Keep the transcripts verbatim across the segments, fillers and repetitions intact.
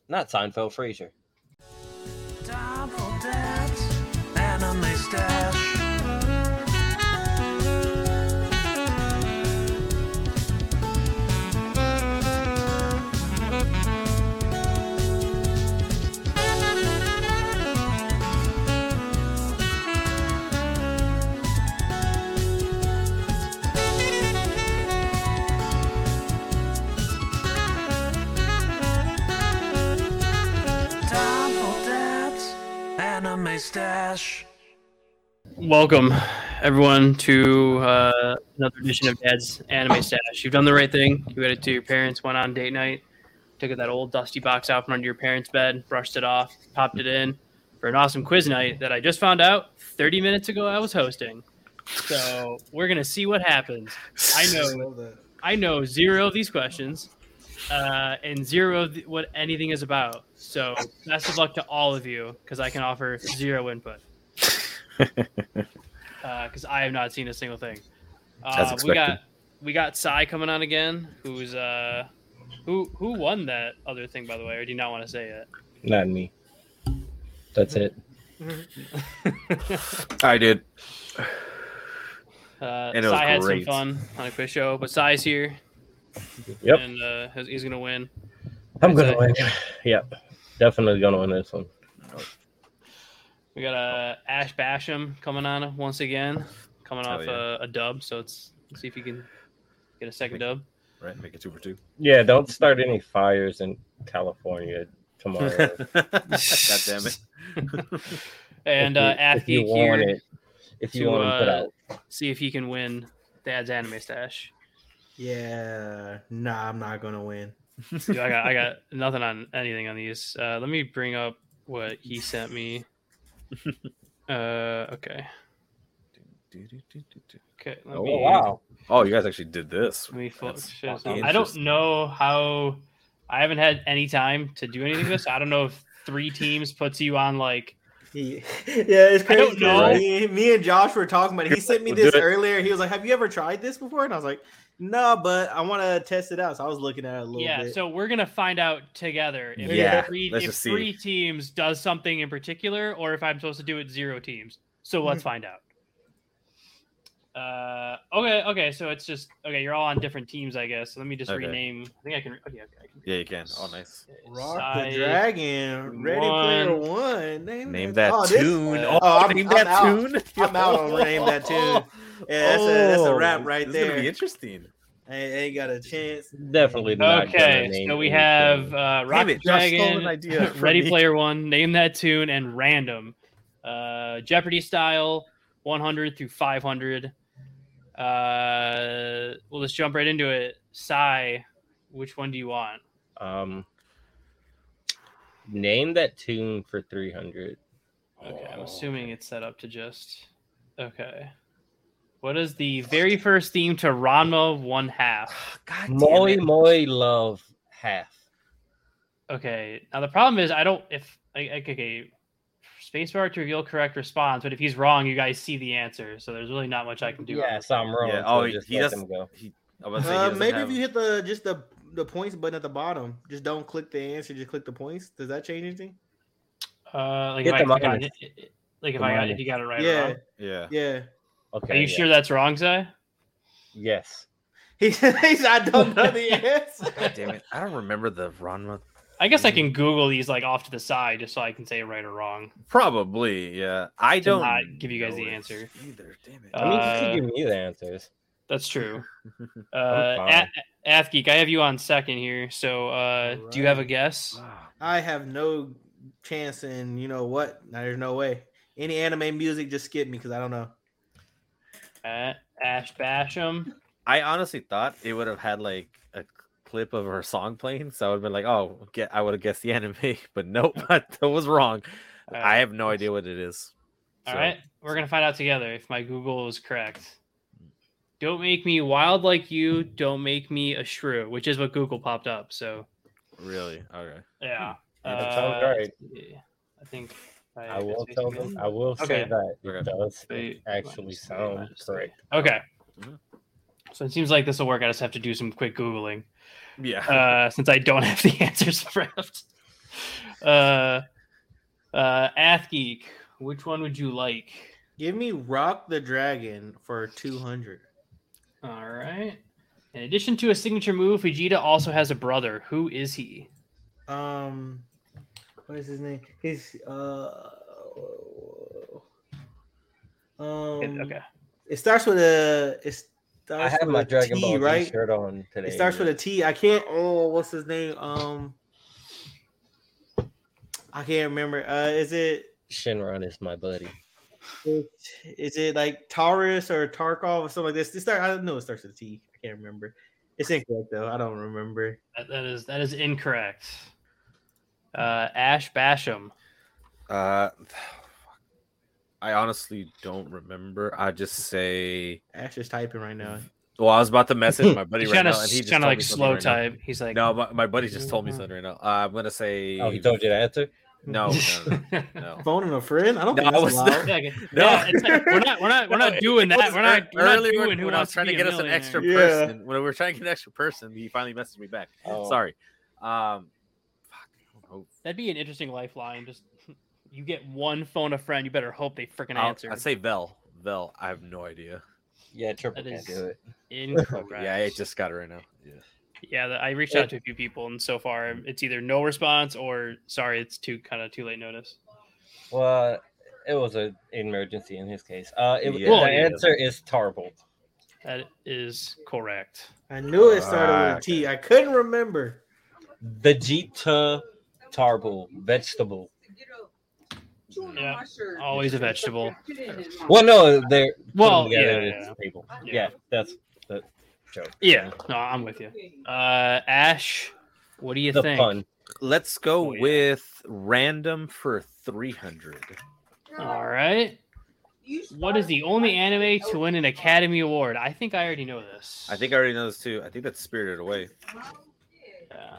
not Seinfeld, Frasier. Double Dad's Anime Stash. Stash. Welcome, everyone, to uh, another edition of Dad's Anime Stash. You've done the right thing. You went to your parents, went on date night, took that old dusty box out from under your parents' bed, brushed it off, popped it in for an awesome quiz night that I just found out thirty minutes ago I was hosting. So we're going to see what happens. I know I know zero of these questions uh, and zero of the, what anything is about. So best of luck to all of you, because I can offer zero input. Because uh, I have not seen a single thing. Uh, we got we got Sai coming on again. Who's uh who who won that other thing, by the way? Or do you not want to say it? Not me. That's it. I did. Uh, and it Sai had great. some fun on a quiz show, but Sai's here. Yep. And uh, he's gonna win. I'm gonna win. Yep. Definitely gonna win this one. We got uh, Ash Basham coming on once again, coming Hell off yeah. a, a dub. So let's, let's see if he can get a second dub. Right, make it two for two. Yeah, don't start any fires in California tomorrow. God damn it. And uh, if you, Athgeek if you here want it, if you to want to put uh, out. see if he can win Dad's Anime Stash. Yeah, nah, I'm not gonna win. Dude, I got I got nothing on anything on these. Uh, let me bring up what he sent me. Uh, okay. Okay. Let Oh, me, wow. Oh, you guys actually did this. Let me flip That's shit. fucking I don't interesting. know how. I haven't had any time to do anything with this. I don't know if three teams puts you on like. He, yeah, it's I crazy. don't know. 'cause Me, me and Josh were talking about it. He sent me We'll this do it. earlier. He was like, "Have you ever tried this before?" And I was like, "No, but I want to test it out." So I was looking at it a little Yeah, bit. so we're gonna find out together if Yeah, three, let's if just see. three teams does something in particular, or if I'm supposed to do it zero teams. So let's find out. Uh, okay, okay, so it's just okay. You're all on different teams, I guess. So let me just Okay. rename. I think I can. Okay, okay, I can. Yeah, you can. Oh, nice. Rock Sai- the Dragon, Ready Player One. Name, Name that oh, this- tune. uh, oh, I'm- name I'm that out. tune. I'm out on name that tune. Yeah, that's a that's a wrap right this there. Is gonna be interesting. I ain't got a chance. Definitely not. Okay, gonna name so we anything. have uh, Rock Damn the it, Josh stole Dragon, an idea from Ready me. Player One, Name That Tune, and Random. Uh, Jeopardy style, one hundred through five hundred. Uh, we'll just jump right into it. Sai, which one do you want? Um, name that tune for three hundred. Okay, I'm assuming it's set up to just. Okay. What is the very first theme to Ranma One Half? God Moi damn it. Moi Love Half. Okay, now the problem is I don't if I, I- okay, spacebar to reveal correct response, but if he's wrong, you guys see the answer, so there's really not much I can do. Yeah, so I'm wrong. Yeah. so Oh, he, just he let does. them go. He, I was say he Uh, doesn't maybe have- if you hit the just the the points button at the bottom, just don't click the answer, just click the points. Does that change anything? Uh, like Hit if I, the if I got minus. it, like if The I got minus. if you got it right or Yeah, wrong. Yeah. yeah. Okay. Are you yeah. sure that's wrong, Zay? Yes. He said, "I don't know the answer." God damn it. I don't remember the Ranma. I guess I can Google these like off to the side just so I can say right or wrong. Probably. Yeah. I To don't not give you guys know the it answer. either. Damn it. I mean, you Uh, could give me the answers. That's true. Uh, fine. A- Athgeek, I have you on second here. So, uh, do you have a guess? Wow. I have no chance, and you know what? Now, there's no way. Any anime music, just skip me because I don't know. Uh, Ash Basham. I honestly thought it would have had like a clip of her song playing, so I would have been like, "Oh, get." I would have guessed the anime, but nope, that was wrong. Uh, I have no idea what it is. All So, right, we're gonna find out together if my Google is correct. Don't make me wild like you. Don't make me a shrew, which is what Google popped up. So Really? Okay. yeah, That sounds Uh, right. yeah, I think I will tell them. I will say Okay. that Okay. it does Wait, actually minus three, sound minus three. correct. Okay. Mhm. So it seems like this will work. I just have to do some quick Googling Yeah. uh, since I don't have the answers prepped. uh, uh, Athgeek, which one would you like? Give me Rock the Dragon for two hundred. All right. In addition to a signature move, Vegeta also has a brother. Who is he? Um, what is his name? His uh, um, Okay. It starts with a. It starts I have with my a Dragon T, Ball Z right? shirt on today. It starts with a T. I can't. Oh, what's his name? Um, I can't remember. Uh, is it? Shinron is my buddy. Is it like Taurus or Tarkov or something like this? It start. I don't know. It starts with a T. I can't remember. It's incorrect though. I don't remember. That, that is that is incorrect. Uh, Ash Basham. Uh, I honestly don't remember. I just say. Ash is typing right now. Well, I was about to message my buddy He's right kind of now, and he just kind of told like me something slow right now. type. He's like, No, my, my buddy just told me something right now. Uh, I'm gonna say. Oh, he told you to answer? No, no, no. no. Phoning a friend? I don't No, think I that's was allowed. Yeah, okay. No. Yeah, it's like, we're not we're not we're not No, doing it that. was We're not we're not earlier doing when, who when I wants was trying to to be a get us an millionaire. extra Yeah. person. When we were trying to get an extra person, he finally messaged me back. Oh. Sorry. Um, fuck, I don't know. That'd be an interesting lifeline. Just you get one phone a friend. You better hope they freaking I'll- answer. I'd say Vel. Vel. I have no idea. Yeah, Triple That can't is- do it. Incorrect. Yeah, I just got it right now. Yeah. Yeah, the- I reached out to a few people, and so far it's either no response or sorry, it's too kind of too late notice. Well, it was an emergency in his case. Uh, it, Yeah. the Well, yeah. answer is Tarbolt. That is correct. I knew it started with Ah, a T. I couldn't remember. Vegeta Tarbolt, vegetable. Yeah, always a vegetable. Well, no, they're Well, put them together yeah, as yeah. people. Yeah. Yeah, that's the joke. Yeah, no, I'm with you. Uh, Ash, what do you The think? fun. Let's go Oh, yeah. with random for three hundred. All right. What is the only anime to win an Academy Award? I think I already know this. I think I already know this too. I think that's Spirited Away. Yeah.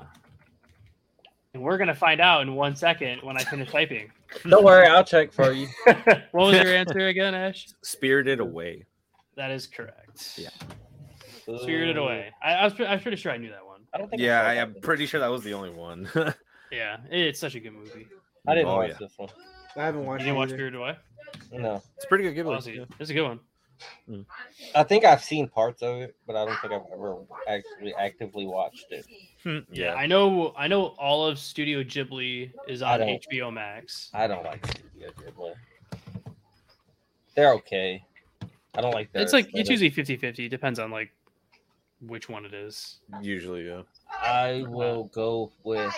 And we're gonna find out in one second when I finish typing. Don't worry, I'll check for you. What was your answer again, Ash? Spirited Away. That is correct. Yeah. Spirited Away. I, I was pre- I was pretty sure I knew that one. I don't think. Yeah, I, I saw am that. pretty sure that was the only one. Yeah, it's such a good movie. I didn't Oh, watch yeah. this one. I haven't You watched didn't it watch either. Spirited Away? No, It's pretty good. Give it a- Honestly, it's a good one. I think I've seen parts of it, but I don't think I've ever actually actively watched it. Hmm, Yeah, I know. I know all of Studio Ghibli is I on don't- H B O Max. I don't like Studio Ghibli. They're okay. I don't like that. It's like it's usually fifty-fifty. Depends on like which one it is. Usually, yeah. I will go with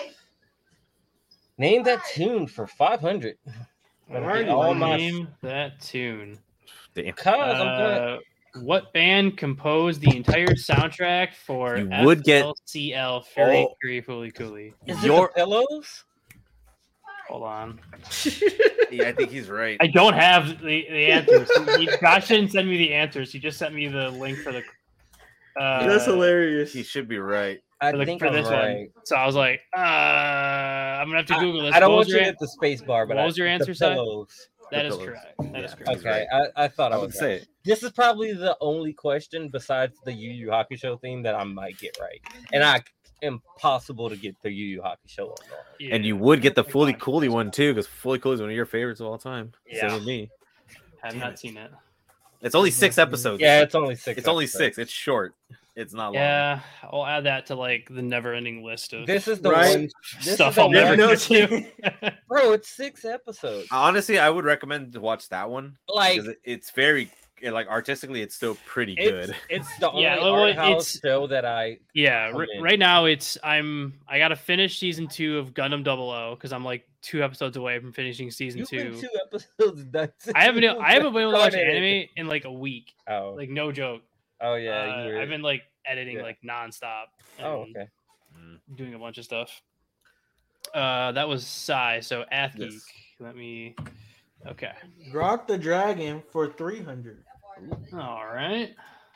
name that tune for five hundred. Alrighty, All my Name that tune. Damn. cause I'm good. Uh, what band composed the entire soundtrack for You would get- F L C L Fairy Oh. Free Fooly Cooly? Is Your- it the pillows? Hold on. Yeah, I think he's right. I don't have the, the answers. He, Josh didn't send me the answers. He just sent me the link for the. Uh, That's hilarious. He should be right. I For, the, think for I'm this right. one. So I was like, uh, I'm gonna have to Google this. I, I don't What want was you to your hit the space bar, but what I, was your the answer, Si? pillows. That The is pillows. correct. That is Yeah. correct. Okay, I, I thought I, I was would say right. it. This is probably the only question besides the Yu Yu Hakusho theme that I might get right, and I impossible to get the Yu Yu Hakusho one wrong. Yeah. And you would get the Fully Cooley one too, because Fully Cooley is one of your favorites of all time. Yeah. Same with me. have Damn not it. seen it. It's only six episodes. Yeah, it's only six. it's only episodes. six. It's short. It's not long. Yeah, I'll add that to like the never-ending list of This is the Right. one, this stuff is the I'll never one- No get to. bro. It's six episodes. Honestly, I would recommend to watch that one Like because it, it's very it, like artistically, it's still pretty it's, good. it's the only Yeah, well, art it's- house show that I. Yeah, Oh, r- man. right now it's I'm I gotta finish season two of Gundam Double O because I'm like two episodes away from finishing season You've been two. two episodes done. since I haven't you I haven't been able to watch started it. anime in like a week, Oh, like no joke. oh yeah. Uh, you were, I've been like editing yeah. like nonstop. Oh, and okay. Mm. Doing a bunch of stuff. Uh, that was Psy. So Athgeek. Yes. Let me. Okay. Rock the Dragon for three hundred. All right.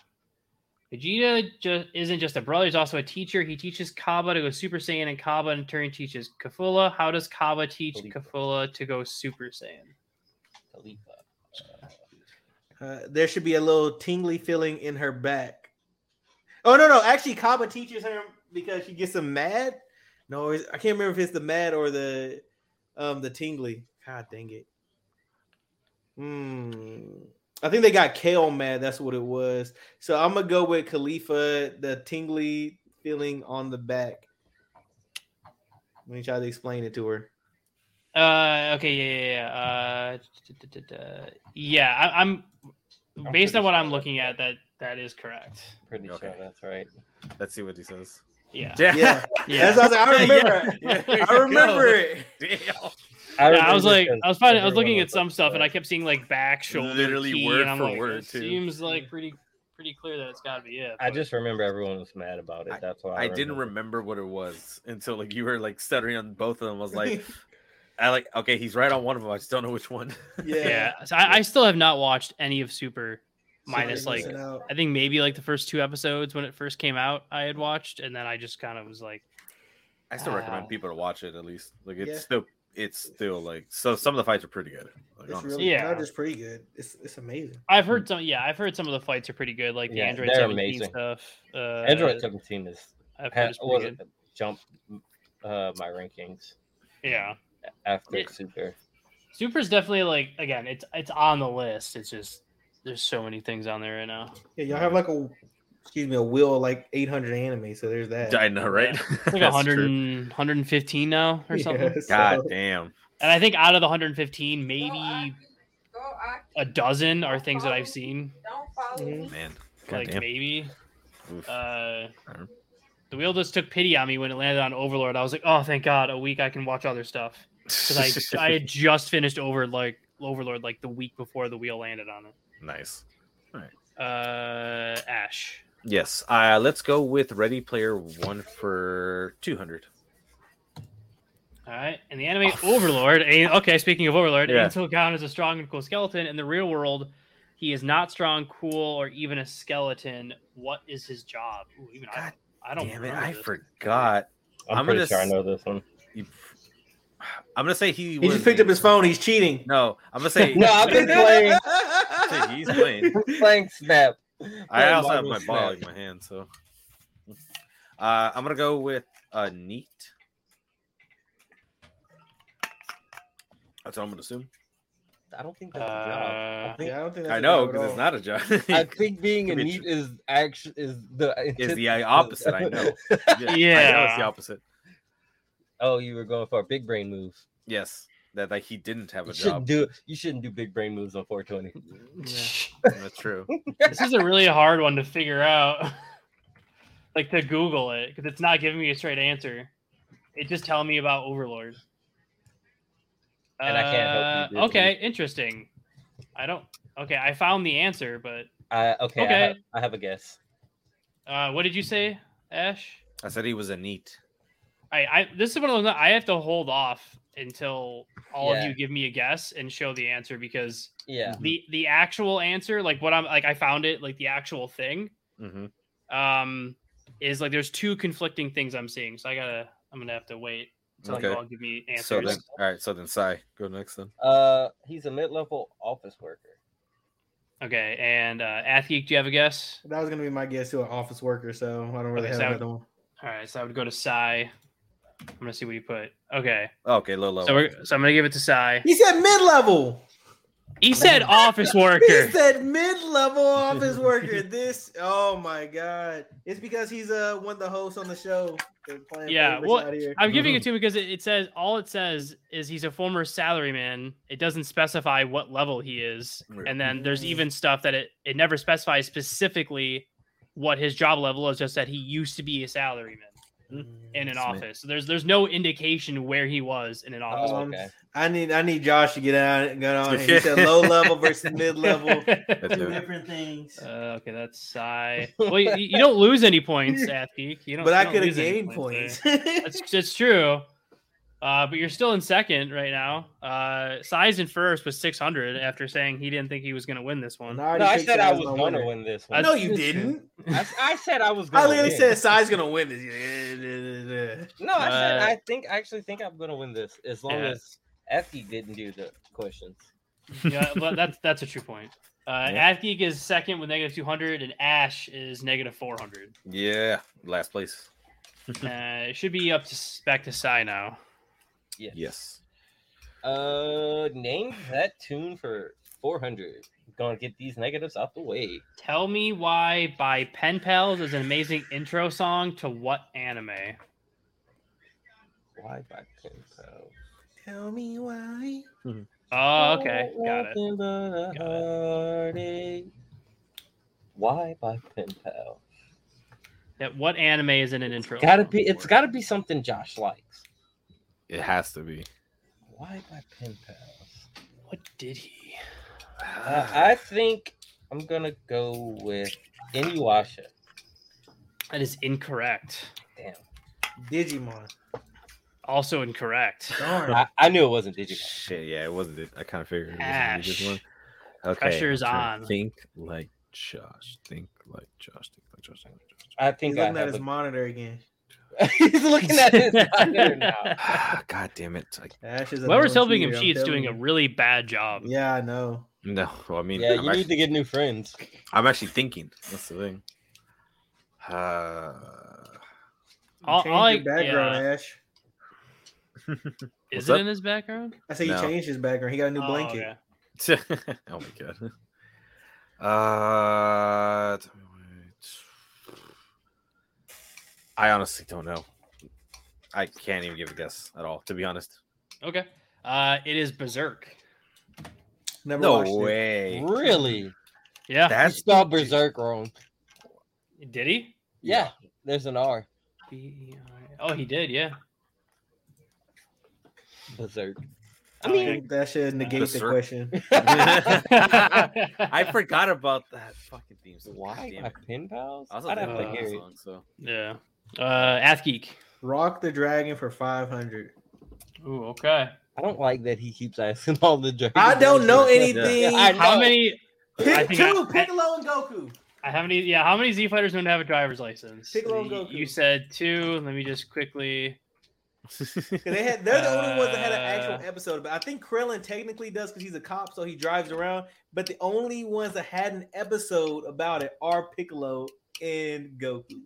Vegeta just isn't just a brother; he's also a teacher. He teaches Kaba to go Super Saiyan, and Kaba in turn teaches Kafula. How does Kaba teach Khalifa. Kafula to go Super Saiyan? Khalifa. Uh, there should be a little tingly feeling in her back. Oh no, no, actually, Kaba teaches her because she gets him mad. No, it's, I can't remember if it's the Mad or the um the Tingly. God dang it. Hmm. I think they got Kale mad. That's what it was. So I'm gonna go with Khalifa, the tingly feeling on the back. Let me try to explain it to her. Uh, okay, yeah, yeah, yeah. Uh, d- d- d- d- yeah, I, I'm I'm based pretty on what sure I'm that's looking right. at. That that is correct. Pretty Okay. sure that's right. Let's see what he says. Yeah, Yeah, yeah. That's what I, was like, I remember. Yeah, it. there I you remember go. it. Damn. Yeah, I was remember like, because I was finding, I was everyone looking at some stuff, and I upset. kept seeing like back, shoulder, Literally key, word and I'm for like, word, it too. seems like pretty, pretty clear that it's got to be it. I but- just remember everyone was mad about it. That's why I, I didn't remember what it was until like you were like stuttering on both of them. I was like, I like okay, he's right on one of them. I just don't know which one. Yeah. yeah. So I, I still have not watched any of Super, minus So like missing out. I think maybe like the first two episodes when it first came out, I had watched, and then I just kind of was like, I still Wow. recommend people to watch it at least. Like it's Yeah. still it's still like so some of the fights are pretty good. Like, It's honestly. really Yeah. not just pretty good. It's it's amazing. I've heard some, yeah, I've heard some of the fights are pretty good, like the Yeah, Android they're seventeen amazing. stuff. Uh, Android seventeen is I've heard ha- it's pretty was good. jump uh, my rankings Yeah, after Yeah. Super. Super's definitely like again, it's it's on the list. It's just there's so many things on there right now. Yeah, y'all have like a excuse me a wheel of like eight hundred anime. So there's that. I know, right? It's like That's one hundred, true. and, one hundred fifteen now or something. Yeah, so- God damn. And I think out of the one hundred fifteen, maybe a dozen are things that I've seen. Mhm. Man. God Like damn. maybe. Oof. Uh, don't- the wheel just took pity on me when it landed on Overlord. I was like, oh, thank God, a week I can watch other stuff. Because I, I had just finished over like Overlord like the week before the wheel landed on it. Nice. Uh, Ash. Yes. Uh let's go with Ready Player One for two hundred. All right, and the anime Overlord. A- okay, speaking of Overlord, Yeah. Angel Count is a strong and cool skeleton. In the real world, he is not strong, cool, or even a skeleton. What is his job? Ooh, even I, God I don't. Damn it, remember I this. forgot. I'm, I'm pretty gonna sure I s- know this one. You- I'm gonna say he He was just picked up his phone. He's cheating. No, I'm gonna say No, I've been playing. Shit, he's playing. playing Snap. I Playing also have Marvel my Snap. ball in my hand, so uh, I'm gonna go with uh, Neat. That's what I'm gonna assume. I don't think that's a job. I Uh, think, Yeah, I don't think that's I a know job at because it's all. not a job. I think being a Could be neat tr- is actually is the Is the opposite. I know. Yeah, I know it's Yeah. the opposite. Oh, you were going for a big brain move. Yes, that like he didn't have You a shouldn't job. do you shouldn't do big brain moves on four twenty. That's true. this is a really hard one to figure out. Like to Google it because it's not giving me a straight answer. It just telling me about Overlord. And I can't help you, Uh, Disney. Okay, interesting. I don't. Okay, I found the answer, but I okay. I, Okay. have, I have a guess. uh, what did you say, Ash? I said he was a Neat. I, I this is one of those I have to hold off until all Yeah. of you give me a guess and show the answer because Yeah. the the actual answer, like what I'm like, I found it, like the actual thing, Mm-hmm. um, is like there's two conflicting things I'm seeing, so I gotta I'm gonna have to wait until you Okay. all give me answers. So then, all right. So then, Sai, go next then. Uh, he's a mid-level office worker. Okay, and uh, Athgeek, do you have a guess? That was gonna be my guess to an office worker, so I don't really Okay, have so- another one. All right, so I would go to Sai. I'm gonna see what you put. Okay, Okay, low level. so we're so I'm gonna give it to Sai. He said mid-level. He said office He worker. said mid-level office worker. This, oh my god! It's because he's uh one of the hosts on the show. They're playing Yeah, favorites well, out here. I'm giving it to him because it, it says all it says is he's a former salaryman. It doesn't specify what level he is, Right. and then there's Mm. even stuff that it it never specifies specifically what his job level is. Just that he used to be a salaryman in an Smith. office. So there's there's no indication where he was in an office. Oh, Um, okay. I need I need Josh to get out get on. He said low level versus mid level. Let's Two do it. different things. Uh, okay, that's Sai. Well, you, you don't lose any points, Athgeek. You don't. But you I don't could have lose any gained points. there. That's that's true. Uh, but you're still in second right now. Uh, Sai's in first with six hundred after saying he didn't think he was going to win this one. And already No, I picked said him I as was my going to winner. win this one. No, you didn't. I, I said I was I going to literally win. said Sai's gonna win this. No, I said Uh, I think I actually think I'm going to win this as long Yeah. as Effie didn't do the questions. Yeah, but that's that's a true point. Uh, Yeah. Athgeek is second with negative two hundred, and Ash is negative four hundred. Yeah, last place. Uh, it should be up to back to Sai now. Yes. Yes. Uh, name that tune for four hundred. Gonna get these negatives out the way. Tell me why by Pen Pals is an amazing intro song to what anime? Why by Pen Pal? Tell me why. Oh, okay, got it. it. Got it. Why by Pen Pal? Yeah, what anime is in an intro? Gotta song be. It's for? gotta be something Josh likes. It has to be. Why by Pen Pals? What did he? Uh, I think I'm gonna go with Inuyasha. That is incorrect. Damn. Digimon. Also incorrect. Darn. I, I knew it wasn't Digimon. Shit, yeah, it wasn't it. I kind of figured it was Ash. this one. Okay. Pressure's I'm trying to on. Think like Josh. Think like Josh. Think like Josh. Think like Josh. I He's think I looking at have his a- monitor again. He's looking at his monitor now. God damn it. Like, Ash is a Whoever's known helping him cheater, I'm cheat's telling doing a you. really bad job. Yeah, I know. no, well, I mean, Yeah, I'm, you actually, need to get new friends. I'm actually thinking. That's the thing. Uh, You I'll- changed I'll- your background, yeah. Ash. Is What's it up? in his background? I said you No. changed his background. He got a new Oh, blanket. okay. oh my god. Uh, tell me what- I honestly don't know. I can't even give a guess at all, to be honest. Okay. Uh, it is Berserk. Never No watched it. way. Really? Yeah. You That's spelled Berserk wrong. Did he? Yeah, there's an R. B E I- Oh, he did. Yeah. Berserk. I I mean, think that should negate the Berserk. question. I forgot about that fucking theme song. Why Damn by it. Pen Pals? I was I'd like, have uh, to hear it. song, so. Yeah. Uh, Athgeek. Rock the Dragon for five hundred. Ooh, okay. I don't like that he keeps asking all the dragons. I don't know anything. Yeah, I How know. many? I Pick think two, I- Piccolo and Goku. I How many? Yeah, how many Z fighters don't have a driver's license? Piccolo and You- Goku. You said two. Let me just quickly. 'Cause They had, they're the only ones that had an Uh, actual episode. But I think Krillin technically does because he's a cop, so he drives around. But the only ones that had an episode about it are Piccolo and Goku.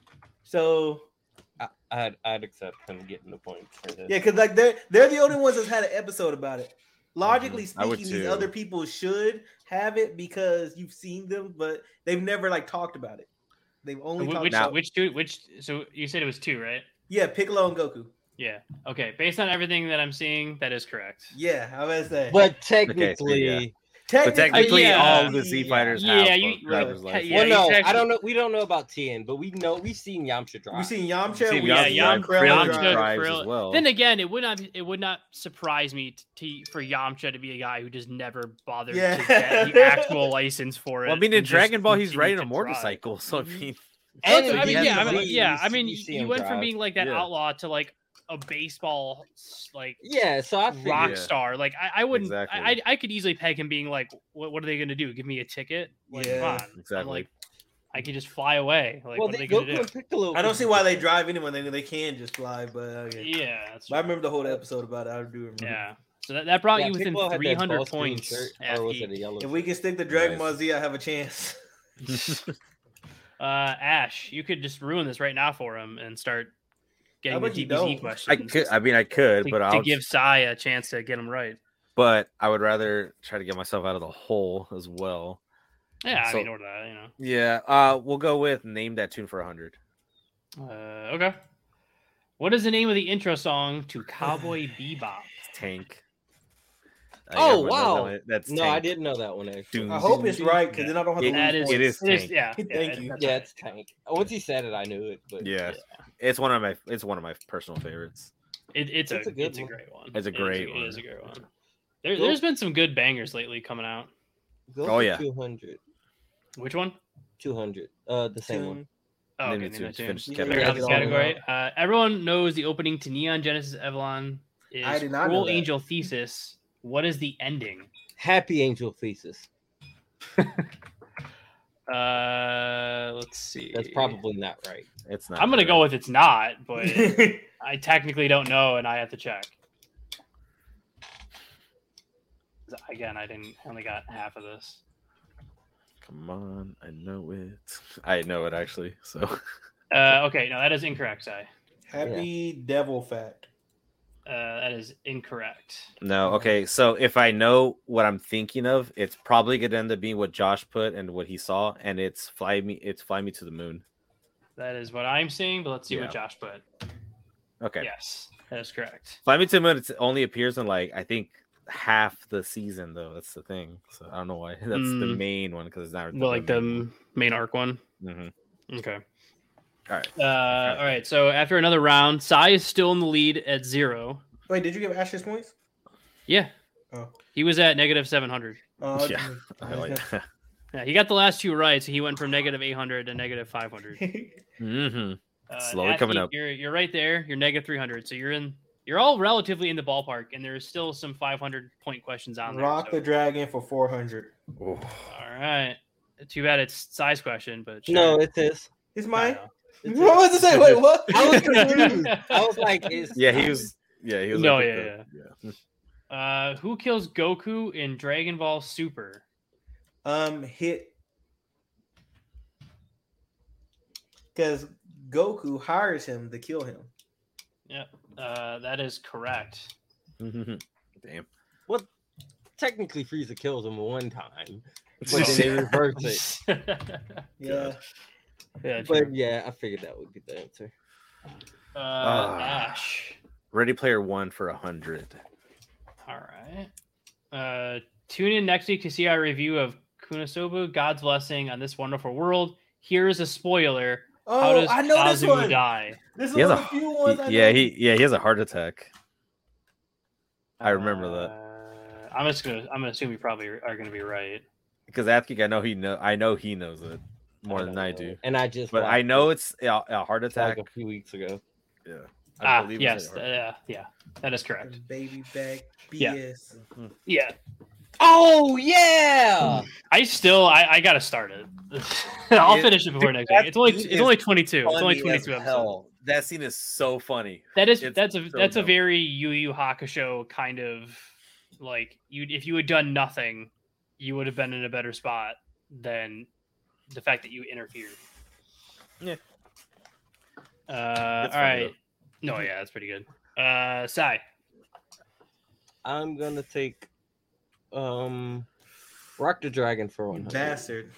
So I, I'd, I'd accept him getting the points for this. yeah, because like they're they're the only ones that's had an episode about it. Logically Mhm. I would speaking, these too. other people should have it because you've seen them, but they've never like talked about it. They've only Wh- talked Which about which two? Which? So you said it was two, right? yeah, Piccolo and Goku. Yeah. Okay. Based on everything that I'm seeing, that is correct. Yeah, I was say. But technically, yeah. technically, But technically, yeah. all of the Z fighters Yeah, have you- a driver's right. license. Yeah, well, you no, I technically- don't know. We don't know about Tien, but we know we've seen Yamcha drive. we've seen Yamcha. See, we've yeah, seen Yam- Krillin Yamcha drive. drives Krill- as well. Then again, it would not it would not surprise me to, for Yamcha to be a guy who just never bothered Yeah. to get the actual license for it. Well, I mean, in and just Dragon Ball, he's continue riding a to motorcycle, so I Mhm. mean, And drive. I mean, he yeah, I has mean, leads, yeah, I mean, you see you him went from drive. being like that Yeah. outlaw to like a baseball like Yeah, so I figured, rock Yeah. star. Like I, I wouldn't. Exactly. I, I could easily peg him being like, what, what are they going to do? Give me a ticket? Like, Yeah, come on. I'm exactly. like, I could just fly away. Like, well, what are they, they going to Goku do? and Piccolo. I don't could- see why they drive anyone. They they can just fly, but okay. Yeah, that's But I remember the whole episode about it. I do remember. yeah. So that, that brought Yeah, you within Piccolo had that three hundred ball screen points. shirt, at or was Geek. it a yellow? If we can stick to Dragon Nice. Ball Z, I have a chance. Uh, Ash, you could just ruin this right now for him and start getting the about you D B Z don't? questions. I could. I mean, I could, to, but to I'll. give Sai a chance to get him right. But I would rather try to get myself out of the hole as well. Yeah, I So- mean, or that, you know. Yeah. Uh, we'll go with name that tune for a hundred. Uh, okay. What is the name of the intro song to Cowboy Bebop? Tank. I Oh, everyone knows wow. that one. That's No, Tank. I didn't know that one actually. Doom. I hope it's right because then I don't have to It- lose That is, points. it is it is Tank. yeah. Thank yeah, you. that's Yeah, right. it's Tank. Once he said it, I knew it. But Yeah. It's one of my. It's one of my personal favorites. It, it's, It's a, a good it's a one. great one. It's a It is great It one. is a great one. There, Cool. there's been some good bangers lately coming out. Go Oh, for yeah. two hundred. Which one? two hundred. Uh, the same one. Oh, Name okay, it to- name it to to finish the Yeah, Figure yeah, out get the all of category. them. Uh, everyone knows the opening to Neon Genesis Evangelion is I did not know Cruel that. Angel Thesis. What is the ending? Happy Angel Thesis. Uh, let's see. That's probably not right. It's not. I'm gonna correct. go with it's not, but I technically don't know, and I have to check. Again, I didn't. I only got half of this. Come on, I know it. I know it actually. So Uh, okay, no, that is incorrect, Si. Happy Devil Fact. Uh, that is incorrect. No, okay. So if I know what I'm thinking of, it's probably gonna end up being what Josh put and what he saw, and it's fly me. It's fly me to the moon. That is what I'm seeing, but let's see Yeah. what Josh put. Okay. Yes, that is correct. Fly me to the moon. It only appears in like I think half the season though. That's the thing. So I don't know why. That's the Mm. main one because it's not Well, like the main main arc one. one. Mhm. Okay. All right. Uh, all right. So after another round, Sai is still in the lead at zero. Wait, did you give Ash his points? Yeah. Oh. He was at negative seven hundred. Uh, Yeah. Oh, yeah. Yeah, he got the last two right, so he went from negative eight hundred to negative five hundred. Mm-hmm. Uh, Slowly coming Athlete, up. You're you're right there. You're negative three hundred, so you're in. You're all relatively in the ballpark, and there's still some five hundred point questions on there. Rock so- the Dragon for four hundred. All right. Too bad it's size question, but sure. No, it's his. It's I mine. know. It's What was it say? Wait, what? I was confused. I was like, it's Yeah, he was. Yeah, he was. No, like yeah, the- yeah. Uh, who kills Goku in Dragon Ball Super? Um, hit. Because Goku hires him to kill him. Yep. Uh, that is correct. Damn. well, technically Frieza kills him one time, but So- then they reverse it. Yeah. yeah. True. But yeah, I figured that would be the answer. Uh, Ah. Ash. Ready Player One for a hundred. All right. Uh, tune in next week to see our review of Kunosobu, God's Blessing on This Wonderful World. Here's a spoiler. How Oh, does I know this Kazuma one. die? This is He has one a of the few ones I He- yeah, know. he yeah he has a heart attack. I remember that Uh, I'm just gonna. I'm gonna assume you probably are gonna be right. because Athgeek, I know he know I know he knows it more I than don't I know. do. And I just But watched I know it, it's a, a heart attack. like a few weeks ago. Yeah. I Ah, believe it's yes. a heart- Uh, yeah, that is correct. Baby back Yeah. B S. Yeah. Oh yeah, I still. I, I gotta start it. I'll It- finish it before dude, next week. that It's only. scene It's is only twenty-two. It's only Funny twenty-two as episodes. hell. That scene is so funny. That is It's that's a so that's a dumb. very Yu Yu Hakusho kind of like you. If you had done nothing, you would have been in a better spot than the fact that you interfered. Yeah. Uh, It's all funny, right. No, yeah, that's pretty good. Uh, Sai. I'm gonna take um Rock the Dragon for You one hundred. bastard.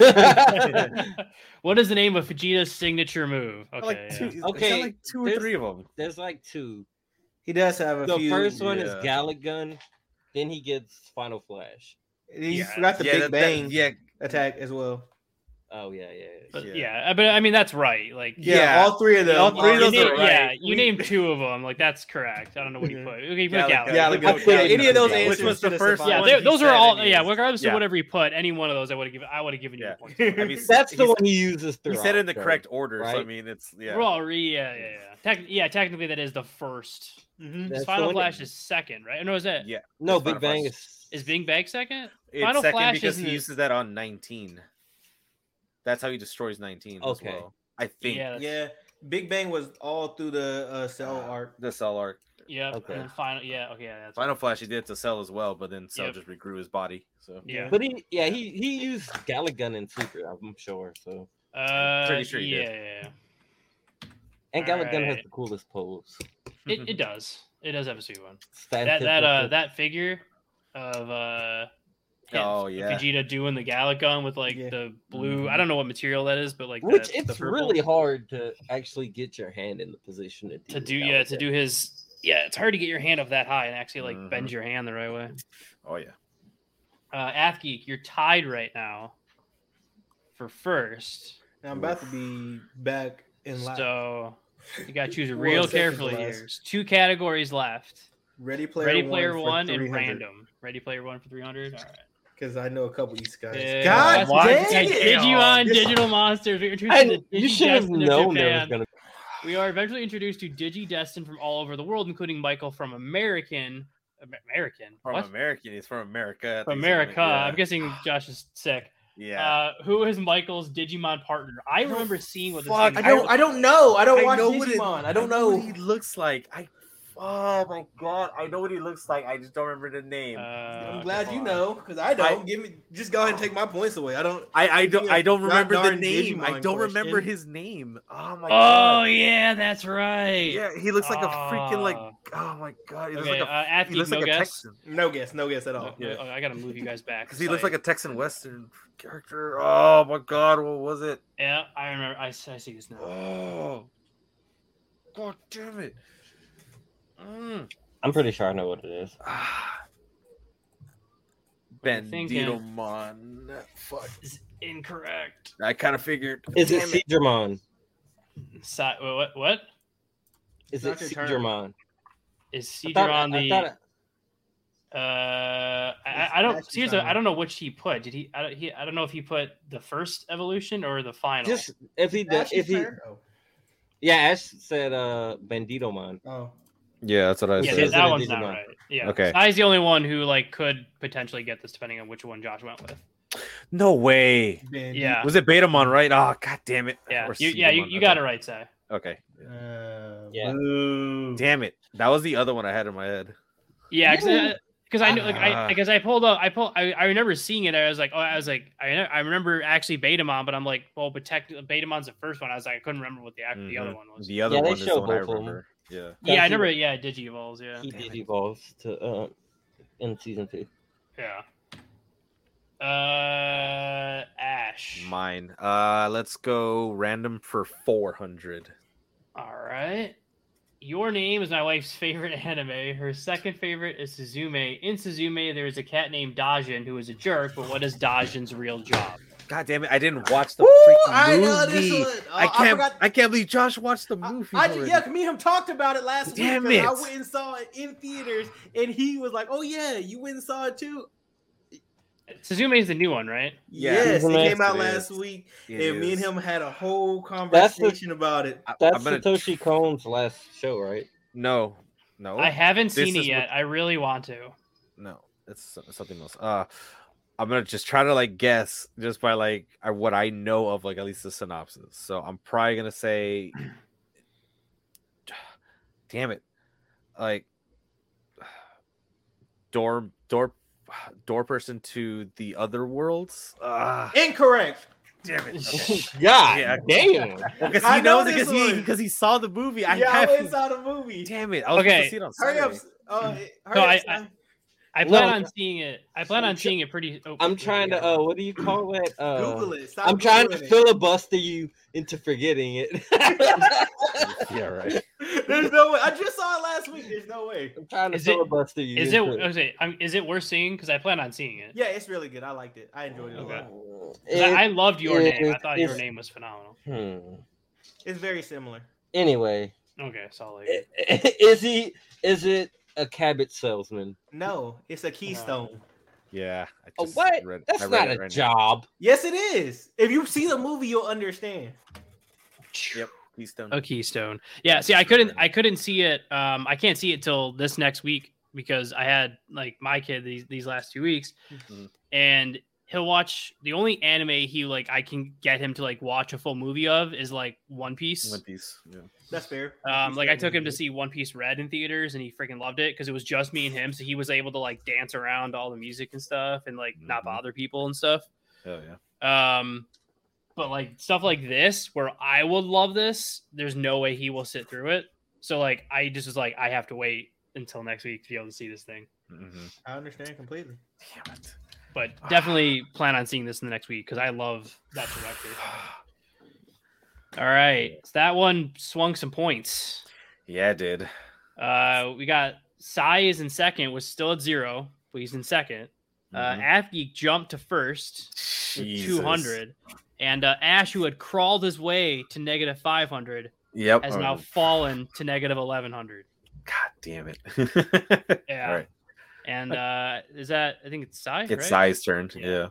What is the name of Vegeta's signature move? Okay. like yeah. two, okay, Okay, like two or there's- three of them. There's like two. He does have a The few. first one is yeah. Gallic Gun, then he gets Final Flash. He Yeah. forgot the yeah, Big that- that- Bang yeah, attack as well. Oh yeah, yeah. yeah. But, Yeah. yeah, but I mean that's right. Like Yeah, Yeah. all three of them. All three of you those name- are right. Yeah, you We- named two of them. Like that's correct. I don't know what you Mhm. put. Okay, you put Gallic Gallic. Gun. Yeah, Look like, at- yeah, yeah, any of those yeah. answers Which was the should have first survived. Yeah, one they- he those are said all. anyways. Yeah, regardless Yeah. of whatever you put, any one of those I would have given. I would have given you Yeah. the points. I mean, That's the he's- one he uses He throughout. said it in the though. correct order, so I right? mean, it's yeah. Well, re- yeah, yeah, yeah. Tec- yeah, technically that is the first. Mhm. That's the Final one that- Flash is second, right? No, is that Yeah, No, It's Big Final Bang Flash. is is Big Bang second? it's Final second Flash because isn't he it- uses that on nineteen. That's how he destroys nineteen. Okay. As well. I think Yeah, that's- Yeah, Big Bang was all through the uh, cell Uh, arc. the Cell arc. Yep. Okay. And then final. Yeah. Okay. Yeah. That's Final Flash, he did it to Cell as well, but then Cell Yep. just regrew his body. So Yeah. But he, yeah, he he used Gallic Gun in Super. I'm sure. So Uh, pretty sure you yeah, did. yeah, yeah. and Gallic Gun has Alright. the coolest pose. It, it does. It does have a sweet one. Stand That tip that with uh the- that figure of uh hit- Oh, yeah. Vegeta doing the Gallic gun with like Yeah. the blue. Mhm. I don't know what material that is, but like which the, the it's purple. really hard to actually get your hand in the position to do. to do Gallic yeah to Gun. do his yeah. It's hard to get your hand up that high and actually like Mhm. bend your hand the right way. Oh yeah. Uh, Athgeek, you're tied right now for first. Now I'm about to be back in line. So you got to choose One real second carefully last. here. There's two categories left. Ready Player Ready One, Player for One and three hundred. random. Ready Player One for three hundred. All right. Because I know a couple of these guys. Yeah, God that's- what? dang Guys, it! Digimon, This- Digital Monsters. We're introduced I, to the you should have Digidestined of known there was Japan. gonna. We are eventually introduced to Digidestined from all over the world, including Michael from American. Am- American. From What? American, he's from America. I From think he's America. yeah. I'm guessing Josh is sick. Yeah. Uh, who is Michael's Digimon partner? I remember seeing what this fuck, thing I don't. I don't know. I don't I watch know what it- Digimon. I don't know. what he looks like. I Oh my god, I know what he looks like. I just don't remember the name. Uh, I'm okay, glad hold you on. know, because I don't. Give me, just go ahead and take my points away. I don't. I I don't I don't God remember the darn name. I Digimon don't remember question. his name. Oh my Oh god. yeah, that's right. Yeah, he looks like a freaking like. Oh. Oh my god, he looks Okay, like a. uh, Afgeek, he looks no like a guess? Texan. No guess, no guess at all. No, no, I gotta move you guys back. Because he looks like a Texan Western character. Oh my god, what was it? Yeah, I remember. I, I see this now. Oh, god damn it! Mm. I'm pretty sure I know what it is. Ah. What are you thinking? Banditomon. Fuck. Is incorrect. I kind of figured. Is it Damn it. Seedramon? Si- what? What Is It's it not your turn. Seedramon? is I thought- Seedramon I the? thought it- Uh, I, It's I don't actually seriously. fine. I don't know which he put. Did he? I don't. He. I don't know if he put the first evolution or the final. Just if he does, Ash's if he, turn? Oh. yeah, Ash said uh Banditomon. Oh. Yeah, that's what I yeah, said. that, Is it that a one's not Digimon? right. Yeah. Okay. Sai's the only one who like could potentially get this, depending on which one Josh went with. No way. Ben, Yeah. Was it Betamon, right? Oh, god damn it. Yeah. Or You, yeah. You, Seedamon. you Okay. got it right, Sai. Okay. Uh, Yeah. boo. Damn it. That was the other one I had in my head. Yeah, because I know, like, I Ah. because I pulled up, I pulled, I, I remember seeing it. I was like, oh, I was like, I I remember actually Betamon, but I'm like, well, but tech, Betamon's the first one. I was like, I couldn't remember what the act, the other Mhm. one was. The other Yeah, they one is the show one I both of 'em. remember. Yeah. Yeah, I he- remember. Yeah, Digivolves. Yeah, He Damn did it. evolve to uh in season two. yeah. Uh, Ash. Mine. Uh, let's go random for four hundred. All right. Your Name is my wife's favorite anime. Her second favorite is Suzume. In Suzume, there is a cat named Dajin who is a jerk, but what is Dajin's real job? God damn it! I didn't watch the Woo, freaking I movie. know this one. Oh, I can't. I, forgot- can't believe Josh watched the I, movie. I, already. yeah, me and him talked about it last Damn week. 'cause it. I went and saw it in theaters, and he was like, "Oh yeah, you went and saw it too." Suzume is the new one, right? Yeah. Yes, it Yes, came out it last is. week, It and me and is. him had a whole That's the- conversation about it. I- That's I'm gonna- Satoshi Kon's last show, right? No, no, I haven't This seen it is yet. what- I really want to. no. It's so- something else. Uh, I'm gonna just try to like guess just by like uh, what I know of, like at least the synopsis. So I'm probably gonna say, damn it, like door door door person to the other worlds. Ah, Incorrect. damn it. Okay. God Yeah. damn. Well, because I he know knows it this because he one. because he saw the movie. I yeah, have. I went and saw the movie. Damn it! I was Okay. supposed to see it on Hurry up. Saturday. Uh, hurry No, up, I- son. I plan No. on seeing it. I plan on seeing it pretty. Oh, I'm here trying we to go. uh what do you call it? Uh Google it. Stop I'm trying to Googling it. filibuster you into forgetting it. Yeah, right. There's no way. I just saw it last week. There's no way. I'm trying to Is it- filibuster you. Is it? into Is it? um, Is it worth seeing? Because I plan on seeing it. Yeah, it's really good. I liked it. I enjoyed it a Okay. lot. 'Cause It- I, I loved Your it- Name. I thought Your it's- Name was phenomenal. hmm. It's very similar. Anyway, Okay, solid. is he? Is it a cabbage salesman? No, it's a keystone. Yeah. I Oh, just what? read- That's I read not it a right now. job. Yes, it is. If you see the movie, you'll understand. Yep. Keystone. A Keystone. Yeah. See, I couldn't. I couldn't see it. Um, I can't see it till this next week because I had like my kid these these last two weeks, Mhm. and he'll watch the only anime he like I can get him to like watch a full movie of is like One Piece. One Piece. Yeah. That's fair. Um, like I took him to see One Piece Red in theaters, and he freaking loved it because it was just me and him, so he was able to like dance around to all the music and stuff, and like not Mhm. bother people and stuff. Oh yeah. Um, but like stuff like this, where I would love this, there's no way he will sit through it. So like I just was like, I have to wait until next week to be able to see this thing. Mm-hmm. I understand completely. Damn it. But definitely plan on seeing this in the next week because I love that director. All right, so that one swung some points. Yeah, it did. Uh, we got Sai is in second, was still at zero, but he's in second. Uh, Mhm. Afgeek jumped to first with Jesus. two hundred, and uh, Ash, who had crawled his way to negative five hundred, Yep. has Oh, now fallen to negative eleven hundred. God damn it. Yeah. All right. And uh, is that? I think it's Sai. It's right? Sai's turn. Yeah. Yeah.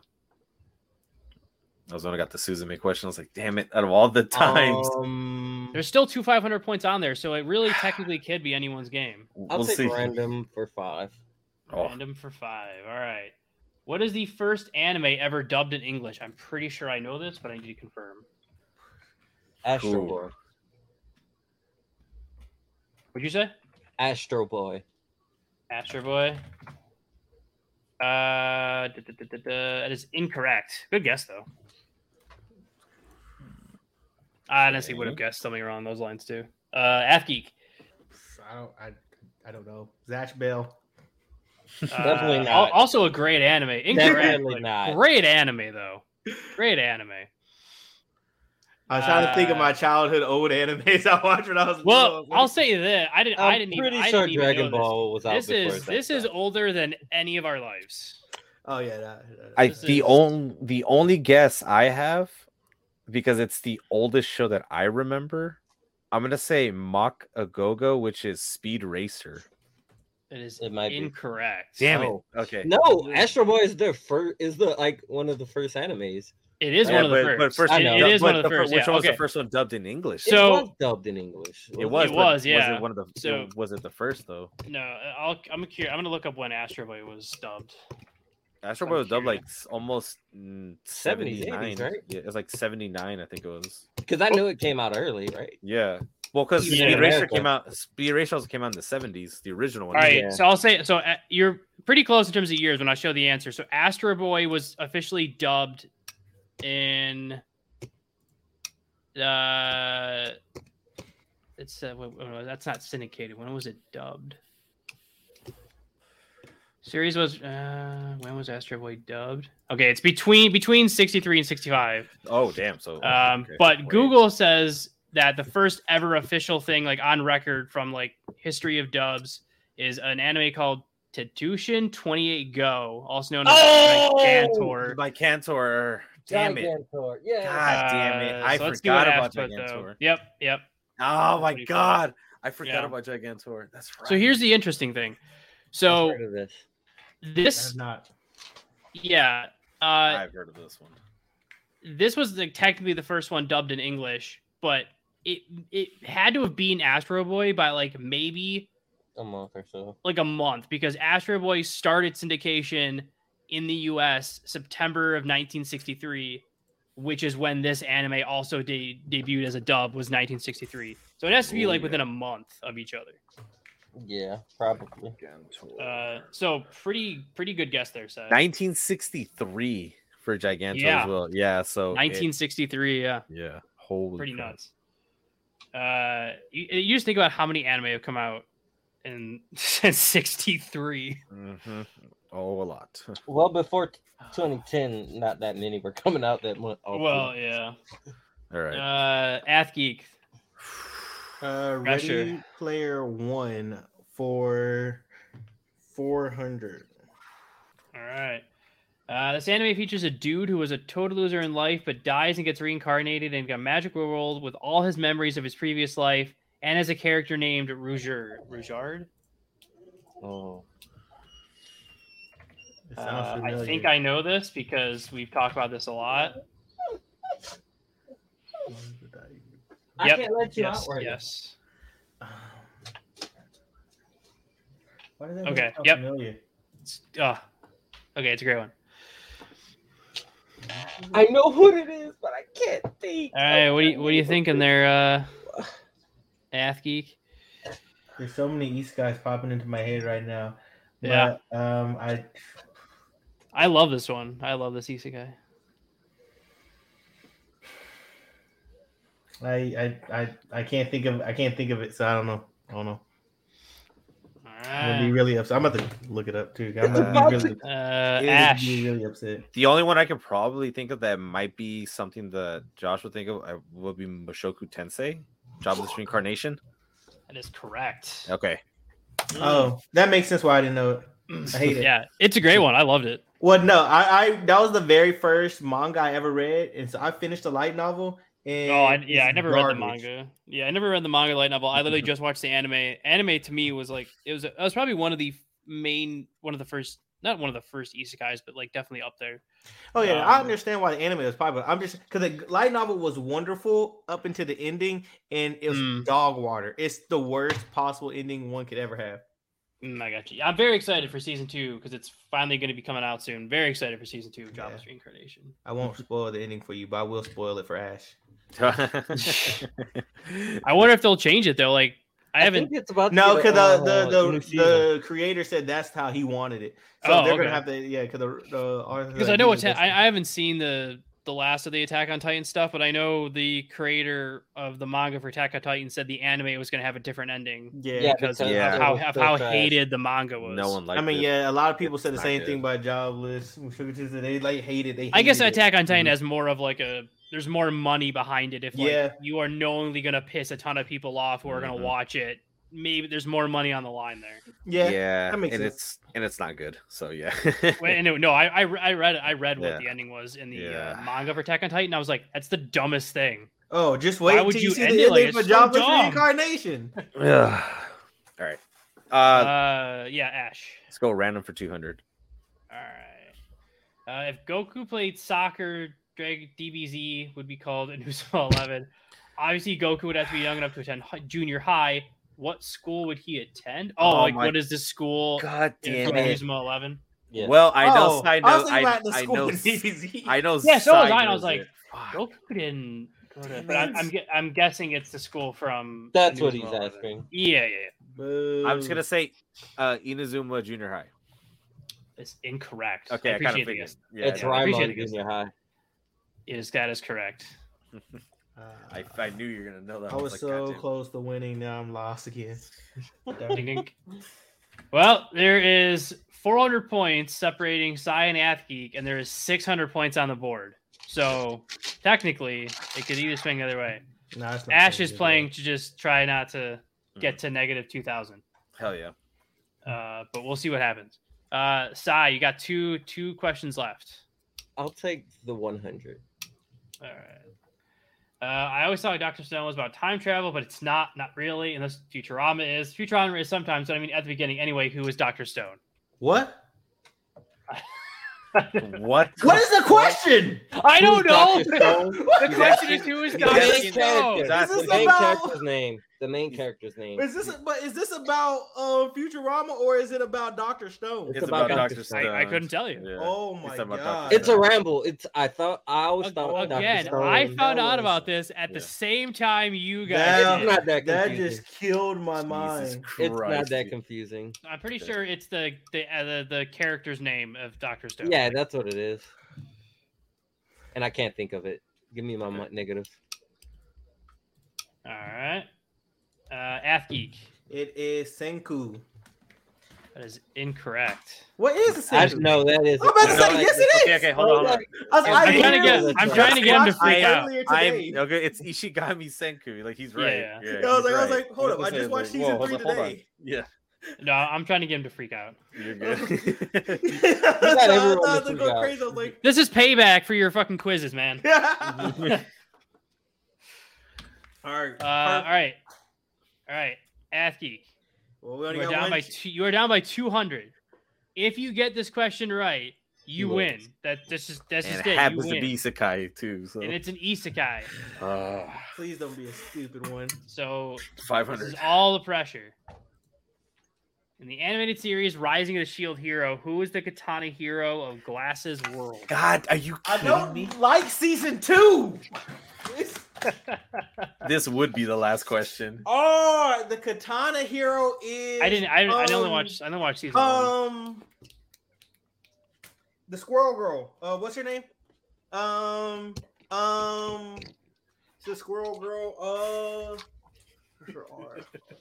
That was when I got the Suzume question. I was like, damn it. Out of all the times, Um, There's still two five hundred points on there, so it really technically could be anyone's game. I'll we'll take see. random for five. Oh, Random for five. All right. What is the first anime ever dubbed in English? I'm pretty sure I know this, but I need to confirm. Astro Cool. Boy. What'd you say? Astro Boy. Astro Boy. Uh, da, da, da, da, da. That is incorrect. Good guess though. I honestly would have guessed something along those lines too. Uh, Afgeek. I don't. I. I don't know. Zatch Bell. Definitely Uh, not. al- Also a great anime. Incorrect. Definitely but not. Great anime though. Great anime. I was trying to think of Uh, my childhood old animes I watched when I was Well, little. I'll say that I didn't. I I'm didn't pretty even. I sure didn't even Dragon know Ball was out This, before this is that this is stuff. older than any of our lives. Oh yeah. That, that- I This the is- only the only guess I have, because it's the oldest show that I remember, I'm gonna say Mach a Go-Go, which is Speed Racer. It is It might be. incorrect. Damn Oh. it. Okay. No, Astro Boy is the first. Is the like one of the first animes. It is Yeah, one of the but, first. but first I It- know. it is but one of the fir- first. Which Yeah. one was Okay. the first one dubbed in English? So- it was dubbed in English. it wasn't was. It but was, yeah. Was it one of the? So- it- was it the first though? No, I'll, I'm curious. I'm gonna look up when Astro Boy was dubbed. Astro I'm Boy was dubbed like curious. s- almost mm, seventies, seventy-nine, eighties, right? Yeah, it was like seventy-nine, I think it was. Because I knew it came out early, right? Yeah. Well, because Even Speed in Racer America. came out. Speed Racer also came out in the seventies, the original one. All right, Yeah. so I'll say so. Uh, you're pretty close in terms of years when I show the answer. So Astro Boy was officially dubbed in. Uh, it's uh, wait, wait, wait, that's not syndicated. When was it dubbed? Series was uh, when was Astro Boy dubbed? Okay, it's between between sixty-three and sixty-five. Oh, damn. So. Um, okay. but Wait. Google says that the first ever official thing, like on record from like history of dubs, is an anime called Tetushin twenty-eight Go, also known as Oh! Gigantor. By Cantor. Damn it. Gigantor, yeah. God damn it. Uh, I so let's do what forgot Ash about put, though. Gigantor. Yep, yep. Oh my pretty cool. god. I forgot Yeah. about Gigantor. That's right. So here's the interesting thing. I've So heard of this. this, I've not. yeah, uh, I've heard of this one. this was like technically the first one dubbed in English, but it it had to have been Astro Boy by like maybe A month or so. like a month because Astro Boy started syndication in the U S September of nineteen sixty-three, which is when this anime also de- debuted as a dub, was nineteen sixty-three. So it has to be Ooh, like within yeah. a month of each other. Yeah, probably. Uh, so pretty pretty good guess there, Seth. nineteen sixty-three for Gigantor Yeah. as well. Yeah, so it- nineteen sixty-three, yeah, yeah, holy pretty crap. nuts. Uh, you, you just think about how many anime have come out in since sixty-three. Mhm. Oh, a lot. Well, before t- twenty ten, not that many were coming out that month. Well, yeah. All right. Uh, Athgeek. Uh, Pressure. Ready Player One for four hundred. All right. Uh, this anime features a dude who was a total loser in life, but dies and gets reincarnated in a magic world with all his memories of his previous life, and has a character named Rouger. Rougard? Oh. It sounds Uh, I familiar. think I know this because we've talked about this a lot. I Yep. can't let you Yes. out right Yes. Why does that Okay, sound yep. familiar? It's- uh, okay, it's a great one. now. I know what it is, but I can't think. All right, what do you what are you thinking there, uh, Athgeek? There's so many East guys popping into my head right now. Yeah. But, um, I I love this one. I love this isekai. I I I I can't think of I can't think of it, so I don't know. I don't know. All I'm gonna be right. really upset. I'm about to look it up too. I'm gonna Uh, be really, Uh, I'm gonna Ash. be really upset. The only one I could probably think of that might be something that Josh would think of uh, would be Mushoku Tensei, Jobless Reincarnation. That is correct. Okay. Oh, that makes sense why I didn't know it. I hate it. Yeah, it's a great one. I loved it. Well, no, I, I that was the very first manga I ever read, and so I finished the light novel. And Oh, I, yeah, I it's never read the garbage. manga. Yeah, I never read the manga light novel. I literally just watched the anime. Anime to me was like it was. It was probably one of the main, one of the first, not one of the first isekais, but like definitely up there. Oh yeah, I Um, understand why the anime was popular. I'm just because the light novel was wonderful up until the ending, and it was Mm. dog water. It's the worst possible ending one could ever have. Mm, I got you. I'm very excited for season two because it's finally going to be coming out soon. Very excited for season two of Jobless Yeah. Reincarnation. I won't spoil the ending for you, but I will spoil it for Ash. I wonder if they'll change it though. Like I haven't. think it's about to No, be, because uh, the the new the, season. the creator said that's how he wanted it. So Oh, they're okay. gonna have to, yeah, because the the author Because said I know he what's was ha- I, I haven't seen the the last of the Attack on Titan stuff, but I know the creator of the manga for Attack on Titan said the anime was going to have a different ending yeah. Yeah, because of, Yeah. of how, it was of so how trash. hated the manga was. No one liked I mean, it. yeah, a lot of people It's said the not same good. thing about Jobless. They like hated. They I guess hated it. Attack on Titan Mhm. has more of like a there's more money behind it. If like Yeah. you are knowingly going to piss a ton of people off who are going Mhm. to watch it, maybe there's more money on the line there. Yeah, yeah, that makes and sense. it's and it's not good. So yeah. Wait, and it- no, I, I I read I read what Yeah. the ending was in the Yeah. uh, manga for Attack on Titan. I was like, that's the dumbest thing. Oh, just Why wait would till you you see end the it like ending for it's so Jobless dumb? Reincarnation. Ugh. All right. Uh, Uh, yeah, Ash. let's go random for two hundred. All right. Uh, if Goku played soccer, Drag D B Z would be called Invincible Eleven. Obviously, Goku would have to be young enough to attend hi- junior high. What school would he attend? Oh, Oh like my- what is this school? God in damn from it. Invincible Eleven. Yeah. Well, I know. Oh, I I know. was thinking I, about the I school know. in D B Z. I know. Yeah, so was Sai I. And I was knows like, it. Fuck. Goku didn't go to. But I'm I'm, gue- I'm guessing it's the school from. That's what he's Invincible Eleven. asking. Yeah, yeah, yeah. Boo. I'm just gonna say, uh, Inazuma Junior High. It's incorrect. Okay, I, kind of appreciate the figured. guess. Yeah, it's no, appreciate Raimon it, guys. Junior High. Is that is correct? Uh, I, I knew you were gonna know that. I was like, so goddamn. close to winning. Now I'm lost again. Ding, ding. Well, there is four hundred points separating Sai and Athgeek, and there is six hundred points on the board. So technically, it could either swing the other way. No, it's not Ash so is good, playing to just try not to get Mhm. to negative two thousand. Hell yeah. Uh, but we'll see what happens. Uh, Sai, you got two two questions left. I'll take the one hundred. All right. Uh, I always thought Doctor Stone was about time travel, but it's not. Not really, unless Futurama is. Futurama is sometimes. But I mean, at the beginning, anyway. Who is Doctor Stone? What? What? What is the question? I don't know. Doctor Stone? The He's question asking- is who is he's The Doctor main asking- Stone? character. Is The this main about- character's name. The main character's name. Is this but is this about uh, Futurama or is it about Doctor Stone? It's It's about about Doctor Doctor Stone. Stone. I, I couldn't tell you. Yeah. Oh my It's about god! Doctor It's a ramble. It's. I thought. I always thought. Again, Doctor Stone. I that found out was- about this at the Yeah. same time you guys That- did. It's not that That confusing. just killed my Jesus mind. It's not Christ, that dude. confusing. I'm pretty sure it's the the, uh, the the character's name of Doctor Stone. Yeah, that's what it is. And I can't think of it. Give me my Okay. mo- negative. All right. Uh, Athgeek. It is Senku. That is incorrect. What is a I Senku? know that is. I'm about to I say, know yes, that- it is. Okay, okay, hold on. Hold on. I was- I'm I trying to literally get- was I'm just trying to get him to watched freak it out. earlier I'm today. okay. It's Ishigami Senku. Like he's right. Yeah. Yeah, I was he's like, I was right. like, hold I up, was I gonna just say, watched like, season whoa, hold three on, hold on. today. Yeah, No, I'm trying to get him to freak out. you're good. I got thought everyone I to was freak going out. crazy. I was like, This is payback for your fucking quizzes, man. all right, Uh, all right, all right, Athgeek. Well, we only You are got down one. by two, you are down by two hundred. If you get this question right, you He win. wins. That this is that's And just it it. happens You to win. be Isekai too. So And it's an isekai. uh, Please don't be a stupid one. So five this is hundred. all the pressure. In the animated series Rising of the Shield Hero, who is the katana hero of Glasses World? God, are you I kidding don't me? like season two. It's- This would be the last question. oh, the katana hero is. I didn't. I, I didn't only um, watch. I didn't watch season one. Um, the squirrel girl. Uh, what's her name? Um, um, the squirrel girl. Uh, what's her R?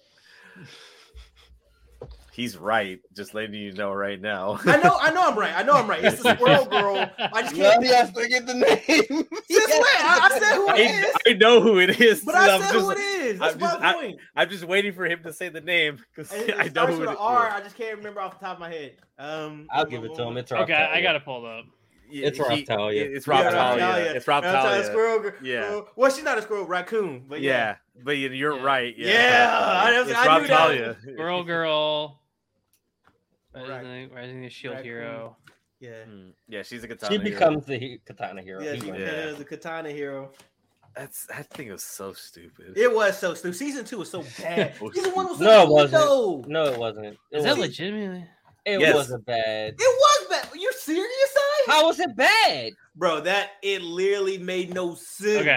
He's right. Just letting you know right now. I know, I know, I'm right. I know, I'm right. It's the squirrel girl. I just Well, can't. he has to get the name. Since when? I, I said who it I, is, I know who it is. but I I'm said just, who it is. That's I'm my just- I- point. I'm just waiting for him to say the name because And it I know starts who with it an is. R. I just can't remember off the top of my head. Um, I'll give it to him. It's Rob Okay, I Talia. got it pulled up. Yeah, It's Rob Talia. It's Rob Yeah, Talia. It's Rob Rob Talia, Talia. Squirrel girl. Yeah. Uh, well, she's not a squirrel, raccoon. But yeah, Yeah, but you- you're Yeah. right. Yeah, Yeah, I- it's I Rob knew that. Talia. Girl, girl. Right. Rising, Rising the Shield Raccoon. Hero. yeah, Hmm. Yeah, she's a katana. She hero. becomes the he- katana hero. yeah. He She wins. Yeah. was a katana hero. That's that thing was so stupid. It was so stupid. Season two was so bad. Season one was so No, it good, wasn't. though. No, it wasn't. It, Is that wasn't. legitimately? It Yes. wasn't bad. It was bad. Are you serious, son? How was it bad? Bro, that it literally made no sense. Okay.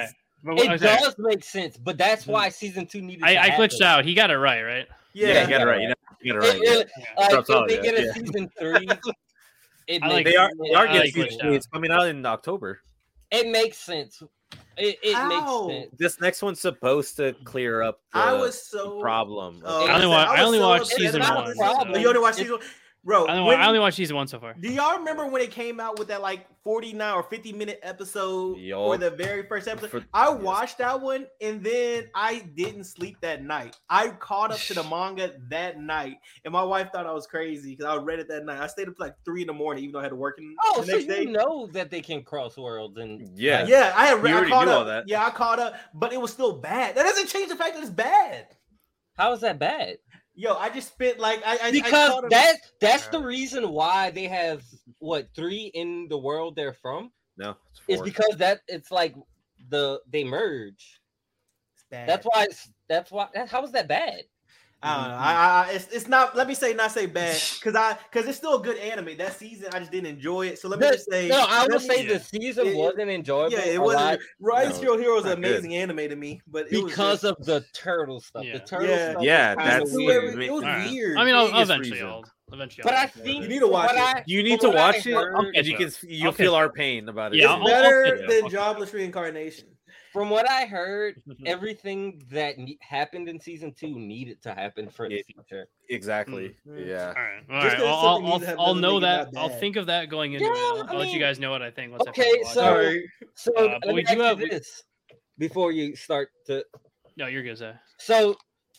But, It okay. does make sense, but that's why season two needed. I, to I happen. glitched out. He got it right, right? Yeah, Yeah, you got it right. You know, you got it right. It, it, like, That's all, if they yeah, get a yeah. season three, it I makes like- They are. They are I getting like season glitched three. out. It's coming out in October. it makes sense. It, it How? makes sense. This next one's supposed to clear up the, I was the so problem. Oh, I only was- wa- I was only so watched upset season about one, this. so- Oh, you only watched It- season one, bro. I only, when- I only watched season one so far. do y'all remember when it came out with that like forty-nine or fifty minute episode Yo. for the very first episode? For- I yes. watched that one and then I didn't sleep that night. I caught up to the manga that night, and my wife thought I was crazy because I read it that night. I stayed up to like three in the morning, even though I had to work in Oh, the so next you day. know that they can cross worlds and Yeah. Yeah, I had You read. I already caught knew up. all that. Yeah, I caught up, but it was still bad. That doesn't change the fact that it's bad. How is that bad? Yo, I just spent like I, I I Because caught up- that that's the reason why they have what three in the world they're from. No, it's It's four. because that it's like the they merge. it's bad. That's why it's that's why that, how is that bad? I don't know. I, I, I- it's, it's not. Let me say not say bad because I because it's still a good anime. That season I just didn't enjoy it. So let me The- just say no, I let will me- say the season It- wasn't enjoyable. Yeah, it a wasn't. lot Rise No, Zero Hero is an not good. amazing anime to me, but it was because just, of the turtle stuff. Yeah. The turtle Yeah. stuff. Yeah, was it kinda was that's weird. weird. It was All right. weird. I mean, I'll, Biggest eventually reason. I'll eventually. But I'll I get to think You need to from watch what it. I- You need from to what I watch it, heard- I'll and you catch can you'll I'll feel catch our up. pain about it. Yeah, It's I'll- I'll better catch than up. Jobless Reincarnation. From what I heard, everything that ne- happened in season two needed to happen for the It- future. Exactly. Mm. Yeah. All right, all Just right. 'cause Well, something I'll, needs to I'll, happen I'll doesn't know make it that. not I'll bad. think of that going into Yeah, it. I'll, I I'll let you mean, guys know what I think. Once I Okay, finally watch so it. Sorry. so Uh, let but me we ask do you have- this before you start to. No, you're good, Zay. So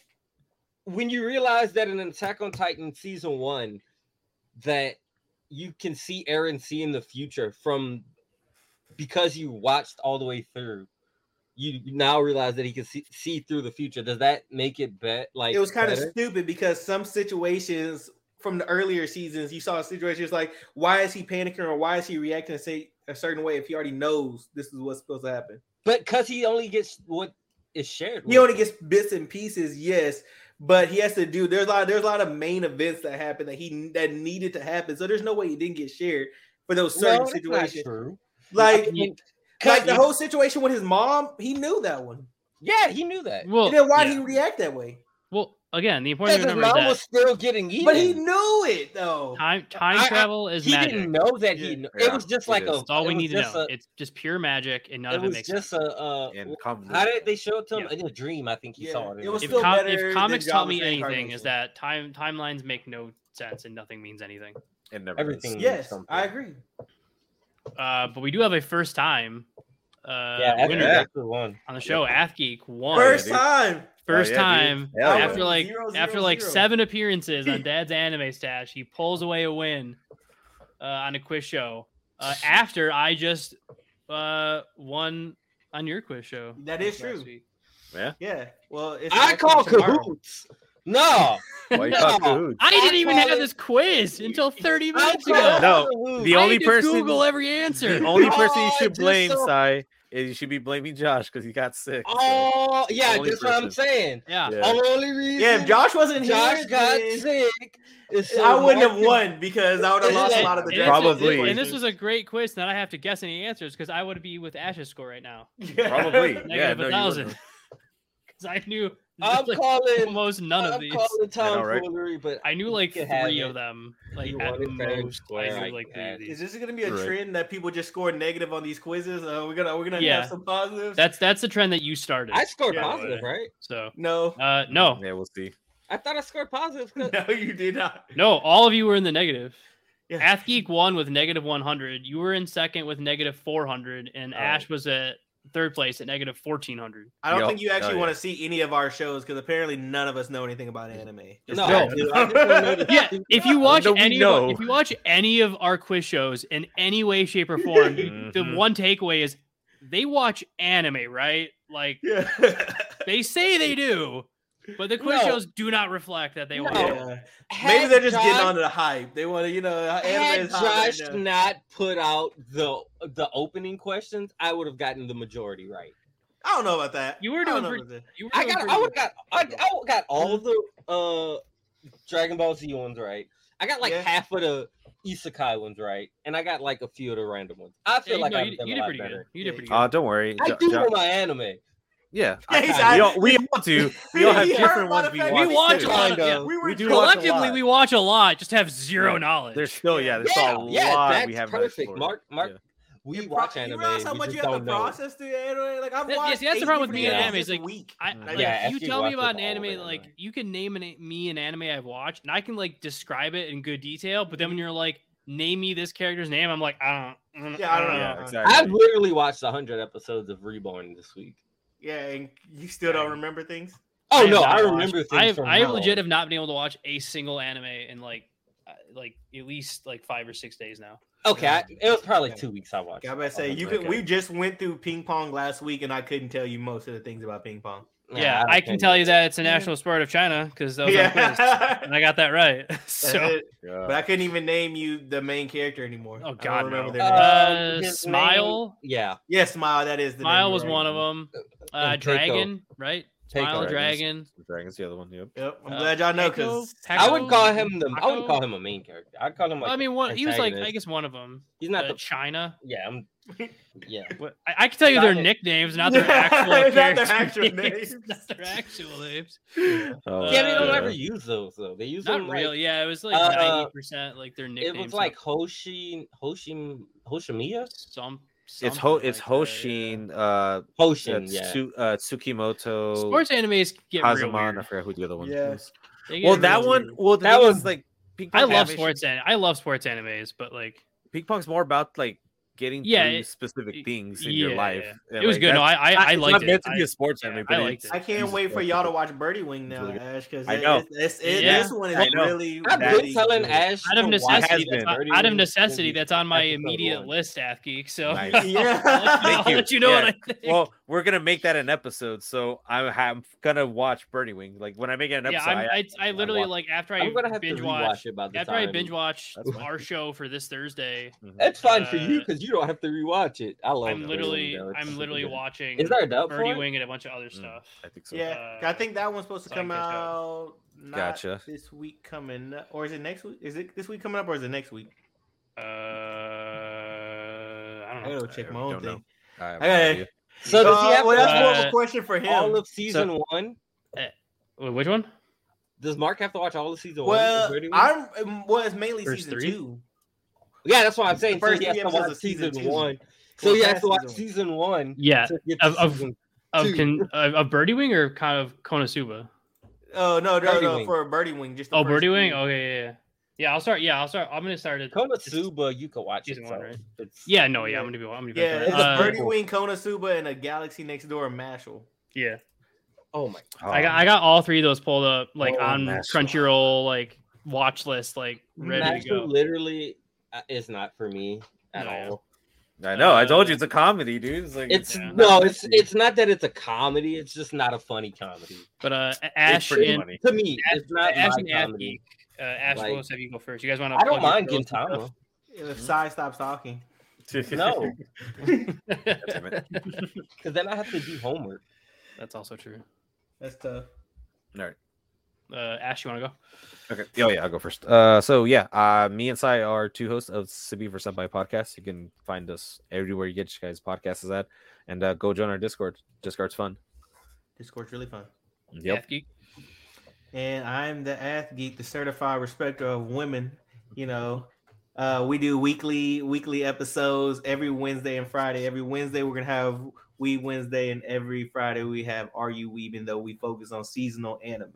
when you realize that in Attack on Titan season one, that you can see Eren see in the future from because you watched all the way through. You now realize that he can see, see through the future. Does that make it bet like It was kind of better? stupid because some situations from the earlier seasons, you saw situations like, why is he panicking or why is he reacting to say a certain way if he already knows this is what's supposed to happen? But because he only gets what is shared. He with only him. gets bits and pieces, yes, but he has to do. There's a lot. There's a lot of main events that happen that he that needed to happen. So there's no way he didn't get shared for those certain No, that's not situations. true. Like, I mean, like the you- whole situation with his mom, he knew that one. yeah, he knew that. Well, and then why yeah. did he react that way? Well, again, the important Because thing his to remember mom is was still getting eaten. But he knew it though. that time time I- I- travel is he magic. didn't know that he. Yeah. knew. Yeah, it was just it like is. a. That's all it we was need to just know. a- It's just pure magic, and none it of it was makes just sense. a. Uh, And w- convoluted. how did they show it to him Yeah. in a dream? I think he Yeah, saw it. in it a was If, dream. still com- better if than comics taught me Jobless anything, Reincarnation. is that time timelines make no sense and nothing means anything. It never Everything. does. Yes, something. I agree. Uh, but we do have a first time uh, yeah, after winner yeah. that's the one. on the show. Athgeek won. First dude. time. First Oh, yeah, dude. time Hell yeah. after like Zero, zero, after like zero. seven appearances on Dad's Anime Stash, he pulls away a win uh, on a quiz show. Uh, after I just uh, won on your quiz show. That is last true. week. Yeah. Yeah. Well, it's I actually call tomorrow. cahoots. No, Why you No. call cahoots? I didn't I even call have it- this quiz until thirty I minutes call ago. No, cahoots. the I only had to person- Google every answer. The only person you Oh, should just blame, so- Sai, is you should be blaming Josh because he got sick. so- Oh, yeah, Only that's what I'm person. saying. Yeah. Yeah. The only reason Yeah, if Josh wasn't Josh here, got then sick, is so I wouldn't have Marcus- won because I would have lost a lot of the And draft. this was- Probably. and this was a great quiz. Now I have to guess any answers because I would be with Ash's score right now. Probably. Yeah, Negative no, a you thousand. wouldn't. Because I knew I'm like, calling. almost none of I'm these. calling Tom right? Foolery, but I knew like You can have three it. of them. Like You at want it fair and most, I square, knew I like three get of Is these. this gonna be a Right. trend that people just score negative on these quizzes? Uh, we're gonna we're gonna Yeah. have some positives. That's that's the trend that you started. I scored Yeah. positive, right? So no, uh, no, Yeah, we'll see. I thought I scored positive. 'cause- no, you did not. no, all of you were in the negative. Yeah. Athgeek won with negative one hundred. You were in second with negative four hundred, and Oh. Ash was at third place at negative fourteen hundred. I don't Yo, think you actually oh, want yeah. to see any of our shows because apparently none of us know anything about anime. Just No, No. I do. I just wanna know the- Yeah, if you watch No, we any, of, know. if you watch any of our quiz shows in any way, shape, or form, you- the Mhm. one takeaway is they watch anime, right? Like Yeah. they say they do, but the quiz No. shows do not reflect that they No. watch. Yeah. Had Maybe they're just getting Josh- onto the hype. They want to, you know, anime Had is hot right Josh now. not put out the the opening questions, I would have gotten the majority right. I don't know about that. You were I don't doing know pretty- about that. You were I doing got, pretty I would good. got, I, I got all of the uh Dragon Ball Z ones right. I got like Yeah. half of the isekai ones right, and I got like a few of the random ones. I feel Yeah, like no, I've you, done you a did lot pretty better. good. You did pretty good. Uh, don't worry. I Jo- do Jo- know my anime. Yeah, Yeah, I- he's- I- we all, I- we all do. We all have You heard different about ones the we fact watch. we watch too. a lot of Kind yeah. of. We were We do watch a Collectively, lot. we watch a lot. Just have zero Yeah. knowledge. There's still yeah, there's Yeah, still a yeah, lot that's we have not perfect. explored. Mark, Mark, Yeah. we You watch pro- anime. You realize how we much just you have to don't know. process the anime? Like I've That- watched. yes, that's the eight problem with different me and animes anime is, this like, week. I, Mm. like, Yeah, you after you tell me watch about an all of anime, it, like anime. you can name an, me an anime I've watched, and I can like describe it in good detail. But then when you're like, name me this character's name, I'm like, I don't. Yeah, I don't know. Yeah, Uh, exactly. I've literally watched one hundred episodes of Reborn this week. Yeah, and you still don't remember things. Oh have no, not I watched- remember things. I have, from I how legit long. have not been able to watch a single anime in like, uh, like at least like five or six days now. Okay, I, it was probably Yeah. two weeks I watched. I about to say you Okay. could. We just went through ping pong last week, and I couldn't tell you most of the things about ping pong. Yeah, I can tell you that it's a national sport of China because that was on quiz, Yeah, and I got that right. so, So, but I couldn't even name you the main character anymore. oh I god, don't remember no. their name. Uh, Um, his Smile, Yeah, Yeah, Smile. That is the Smile name, was right. one of them. Uh, And Keiko. Dragon, right? Smile, Keiko. Dragon. Dragon's the other one. Yep. Yep, I'm Uh, glad y'all know Keiko, because I would Paco, call him the. I Paco? wouldn't call him a main character. I'd call him like. I mean, one. He was like, I antagonist. guess one of them. He's not uh, the. China. Yeah, I'm. Yeah. What, I, I can tell you their Got it. nicknames, not their Not actual their character actual names. names. Not their actual names. Oh, Yeah, they don't Uh, ever use those though. They use Not them really. like. Yeah, it was like uh, ninety percent like their It nicknames. was like Hoshi, Hoshi, Hoshimiya, some. It's Ho. something It's like that, yeah. Hoshin. Uh, Hoshin. uh, Yeah. Tsu- uh, Tsukimoto. Sports animes get real Kazuma. I weird. forgot who the other one Yeah. was. They get Well, real that one. weird. Well, the That thing was- is, like ping I pong love animation- sports and I love sports animes, but like Ping pong's more about like getting Yeah, through it- specific it- things in yeah, your life. yeah. And, it was like, good. No, I that's- I, I it's liked not it. meant to I- be a sports yeah, anime, I but liked it's, I can't it's wait for sports y'all to anime. watch Birdie Wing now, Really good. Ash, because I it, know. it's, it's, it, Yeah. this one is I know. really. I've been really telling good. Ash out of to watch necessity, has that's been. on, Birdie out of Wing necessity, since that's on my episode immediate one. list, Ath Geek. So Nice. Yeah. I'll, Thank I'll you. let you know Yeah. what I think. Well, we're gonna make that an episode, so I'm, I'm gonna watch Birdie Wing. Like when I make it an yeah, episode, I'm, I, I literally watch- like after I I'm gonna have to binge rewatch watch it by the after time. I binge watch That's fine. our show for this Thursday. Mhm. It's fine for you Uh, because you don't have to rewatch it. I love. I'm Birdie literally Wing, though. It's I'm super literally good. watching Is there a dub for Birdie it? Wing and a bunch of other Mm. stuff. I think so. Yeah, Uh, I think that one's supposed to so I come can catch up. out. Not Gotcha. This week coming up, or is it next week? Is it this week coming up, or is it next week? Uh, I don't I know. gotta check my I own don't know. thing. I have Okay. no idea. So does he Uh, have well, to that's more of uh, a question for him. all of season one? Wait, which one? Does Mark have to watch all of season well, one? of Birdie Wing? I'm um, well, it's mainly First season three? two. Yeah, that's what I'm saying. The first so he has three to episodes watch of season season two. one. So Well, he has past to watch season one. season one. Yeah, to get to of of, season of, two. can, of of Birdie Wing or kind of Konosuba? Oh no, no, Birdie no, Wing. for a Birdie Wing. Just the Oh, first Birdie Wing. two. Okay, yeah, yeah. Yeah, I'll start. Yeah, I'll start. I'm gonna start it. Konosuba, you can watch it. Season one, so right? it's- Yeah, no, yeah, I'm gonna be. I'm gonna be. Yeah, back it's there. a Uh, Birdie Wing, Konosuba, and a Galaxy Next Door, Mashal. yeah, Oh my. I got I got all three of those pulled up like Oh, on Mashal. Crunchyroll like watch list like ready to Mashal go. literally uh, is not for me at No. all. I know. I told Uh, you it's a comedy, dude. It's like It's Yeah. no, it's it's not that it's a comedy. It's just not a funny comedy. But uh, Ash pretty and funny. To me, Ash, it's not Ash my and Ath comedy. Geek. Uh, Ash, Like, Willis, have you go first? You guys want to? I don't mind Gintama. If Sai stops talking. No, Damn it. because then I have to do homework. That's also true. That's tough. All right. Uh, Ash, you want to go? Okay. Oh yeah, I'll go first. Uh, so yeah, uh, me and Sai are two hosts of Sibi for Senpai podcast. You can find us everywhere you get your guys' podcasts at, and uh, go join our Discord. Discord's fun. Discord's really fun. Yep. Ath Geek. And I'm the Ath Geek, the certified respecter of women. You know, uh, we do weekly weekly episodes every Wednesday and Friday. Every Wednesday we're gonna have Weeb Wednesday, and every Friday we have Are You Weebing? Though we focus on seasonal anime.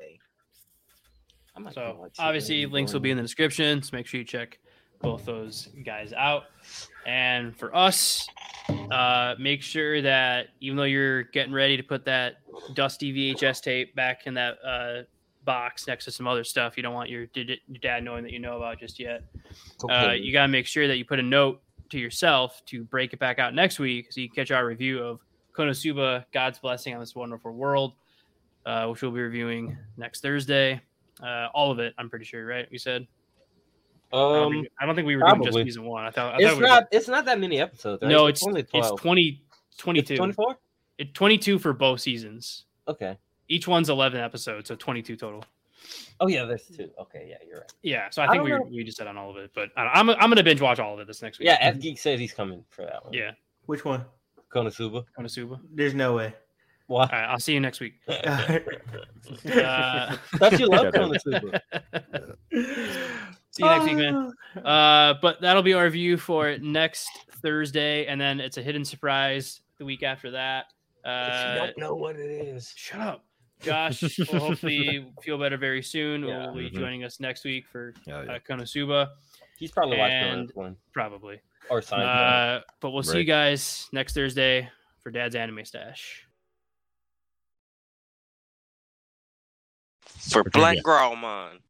I might So watch it. obviously links will be in the description. So make sure you check both those guys out. And for us, uh, make sure that even though you're getting ready to put that dusty V H S tape back in that uh, box next to some other stuff, you don't want your, your dad knowing that you know about just yet. Uh, you got to make sure that you put a note to yourself to break it back out next week so you can catch our review of Konosuba, God's Blessing on This Wonderful World, uh, which we'll be reviewing next Thursday. Uh, all of it, I'm pretty sure, right? We said. I don't, Um, think, I don't think we were doing just probably. season one. I thought. I it's thought we were not. It's not that many episodes. Right? no, it's only it's twelve. twenty, twenty-two. twenty-four. It, twenty-two for both seasons. Okay. Each one's eleven episodes, so twenty-two total. Oh yeah, there's two. Okay, yeah, you're right. Yeah, so I I think don't we know. we just said on all of it, but I don't, I'm I'm gonna binge watch all of it this next week. Yeah, F Geek says he's coming for that one. yeah, Which one? Konosuba. Konosuba. There's no way. Why? All right, I'll see you next week. Uh, Thought you loved Yeah, Konosuba. see you next week, man. Uh, but that'll be our review for next Thursday, and then it's a hidden surprise the week after that. If you Uh, don't know what it is. shut up, Josh. Will hopefully feel better very soon. Yeah. Will be Mhm. joining us next week for Yeah, yeah. uh, Konosuba, He's probably watching And- this one probably. or signed. Uh, but we'll see you Right. guys next Thursday for Dad's Anime Stash. For Black Grauman.